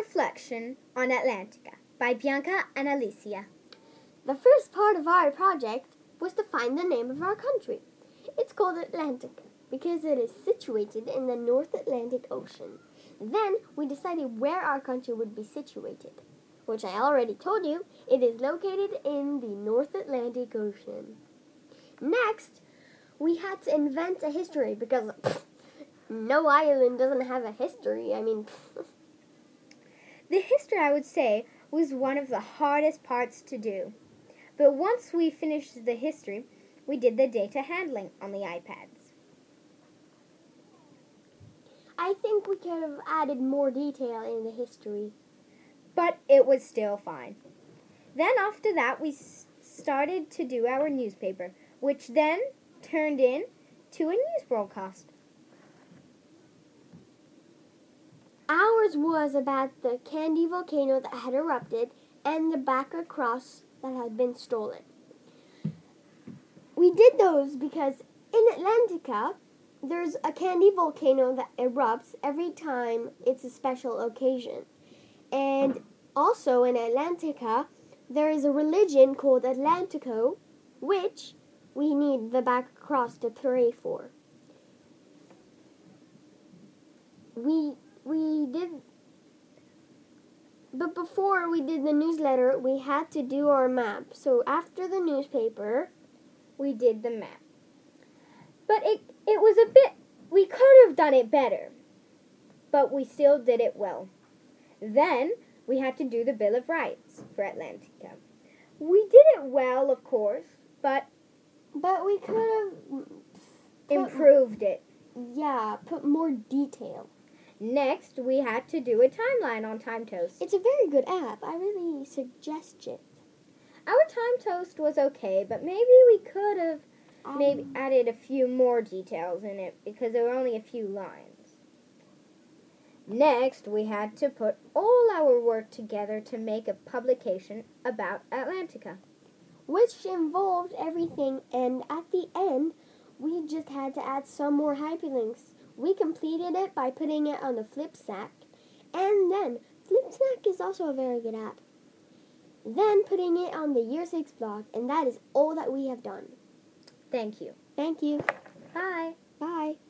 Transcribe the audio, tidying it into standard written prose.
Reflection on Atlantica by Bianca and Alicia. The first part of our project was to find the name of our country. It's called Atlantica because it is situated in the North Atlantic Ocean. Then we decided where our country would be situated, which I already told you, it is located in the North Atlantic Ocean. Next, we had to invent a history because no island doesn't have a history. The history, I would say, was one of the hardest parts to do. But once we finished the history, we did the data handling on the iPads. I think we could have added more detail in the history. But it was still fine. Then after that, we started to do our newspaper, which then turned into a news broadcast. Ours was about the Candy volcano that had erupted and the Baca cross that had been stolen. We did those because in Atlantica, there's a Candy volcano that erupts every time it's a special occasion. And also in Atlantica, there is a religion called Atlantico, which we need the Baca cross to pray for. But before we did the newsletter, we had to do our map. So after the newspaper, we did the map. But it was we could have done it better. But we still did it well. Then we had to do the Bill of Rights for Atlantica. We did it well, of course, but we could have improved it. Yeah, put more detail. Next, we had to do a timeline on TimeToast. It's a very good app. I really suggest it. Our TimeToast was okay, but maybe we could have added a few more details in it because there were only a few lines. Next, we had to put all our work together to make a publication about Atlantica, which involved everything, and at the end, we just had to add some more hyperlinks. We completed it by putting it on the Flipstack, and then Flipstack is also a very good app. Then putting it on the Year 6 blog, and that is all that we have done. Thank you. Thank you. Bye. Bye.